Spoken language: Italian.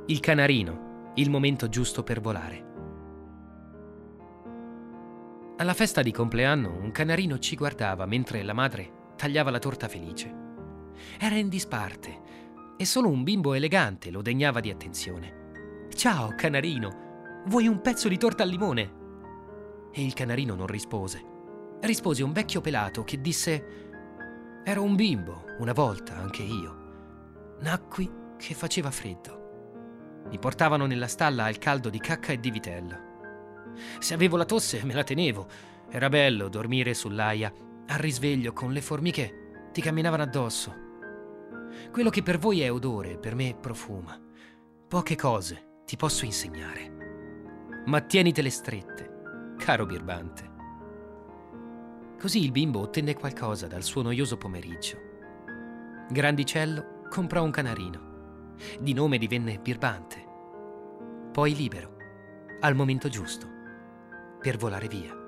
Il canarino, il momento giusto per volare. Alla festa di compleanno un canarino ci guardava mentre la madre tagliava la torta felice. Era in disparte e solo un bimbo elegante lo degnava di attenzione. «Ciao, canarino, vuoi un pezzo di torta al limone?» E il canarino non rispose. Rispose un vecchio pelato che disse: «Ero un bimbo, una volta, anche io. Nacqui che faceva freddo. Mi portavano nella stalla al caldo di cacca e di vitello. Se avevo la tosse me la tenevo. Era bello dormire sull'aia, al risveglio con le formiche ti camminavano addosso. Quello che per voi è odore, per me profuma. Poche cose ti posso insegnare, ma tienitele strette, caro birbante». Così il bimbo ottenne qualcosa dal suo noioso pomeriggio. Grandicello comprò un canarino. Di nome divenne birbante. Poi libero, al momento giusto, per volare via.